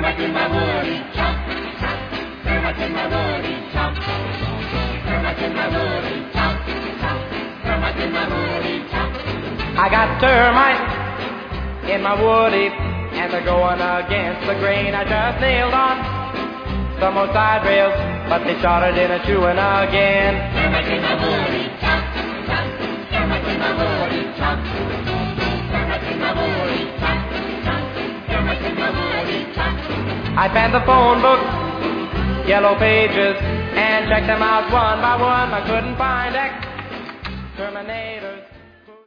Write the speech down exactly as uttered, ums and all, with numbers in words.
Termite in my woody chop. Termite in my woody chop. Termite in my woody chop. Termite in my woody chop. I got termites in my woody, and they're going against the grain. I just nailed on some more side rails, but they started in a chewing again. Termite in my woody chop. Termite in my woody chop. Termite in my woody chop. Termite in my woody chop. I panned the phone book, yellow pages, and checked them out one by one. I couldn't find exterminators.